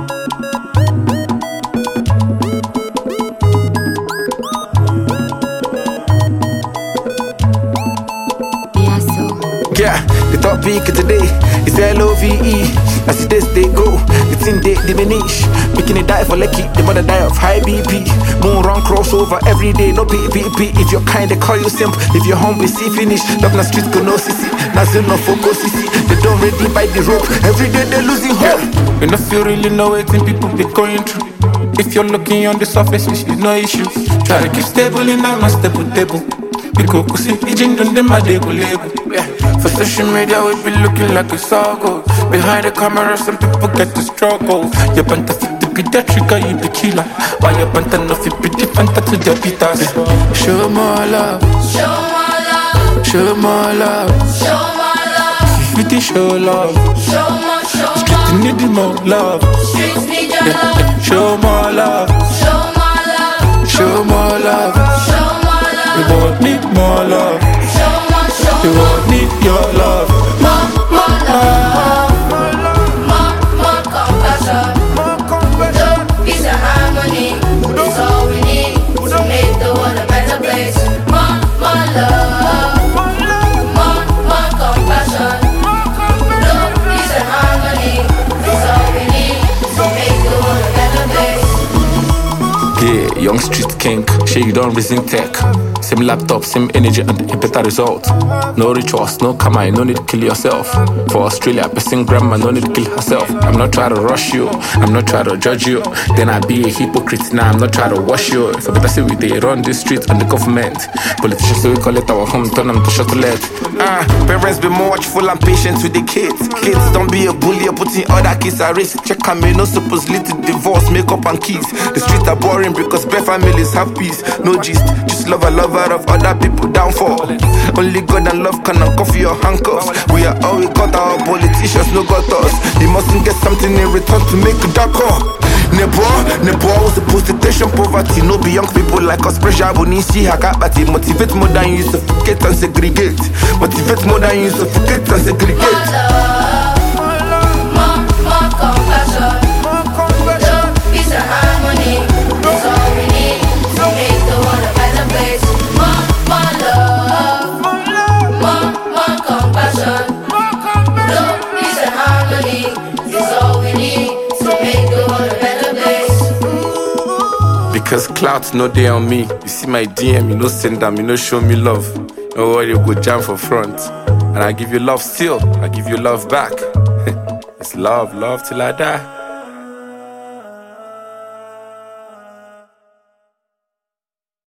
Yeah, the top peak of today is LOVE. As the days they go, the thing they diminish. Making it die for lucky, the mother die of high BP. Moon run crossover every day, no PPP. If you're kind, they call you simp. If you're home, we see finish. Love na street, go no CC. Nothing no focus CC. They don't ready by the rope. Every day they losing hope. And if you really know it, then people be going through. If you're looking on the surface, it's no issue. Try to keep stable in a stable table. Because we see agent on them, they go label. For social media, we be looking like it's all good. Behind the camera, some people get the struggle. You want to fit the pediatric, you be killer. Why you want to know if you be different to the beaters? Show more love. Show more love. Show more love. Show more love. If you show love. Show more, show Streets need more love. Streets need your love. Show more love. Show more love. Show more love. Show more love. We won't need more love. Show more, show We won't need your love. more love. More compassion. Love, peace and harmony. It's all we need to make the world a better place. More love. More compassion. Love, peace and harmony. It's all we need to make the world a better place. Yeah, young street king, shey you don't reason tech. Same laptop, same energy and a better result. No rituals, no karma, no need to kill yourself. For Australia, person grandma, no need to kill herself. I'm not trying to rush you, I'm not trying to judge you. Then I be a hypocrite, now I'm not trying to wash you. For the person we they run the streets and the government. Politicians, so we call it our home, turn them to shuttle. Parents be more watchful and patient with the kids. Kids, don't be a bully or putting other kids at risk. Check on me, no supposed to divorce, makeup and keys. The streets are boring because bare families have peace. No gist, just love a lover of other people downfall. Only God and love can uncuff your handcuffs. We are all we got, our politicians no got us. You mustn't get something in return to make a dark call. Nebo was supposed to tension poverty. No be young people like us pressure but need see hakabati. Motivate more than you suffocate and segregate. Motivate more than you suffocate and segregate. More compassion. Love, peace and harmony. It's all we need to make the world a better place. More love. More compassion. Love, peace and harmony. It's all we need to make the world a better place. Because clout no day on me. You see my DM, you no send them, you no show me love. No worry, you go jam for front. And I give you love still, I give you love back. It's love till I die.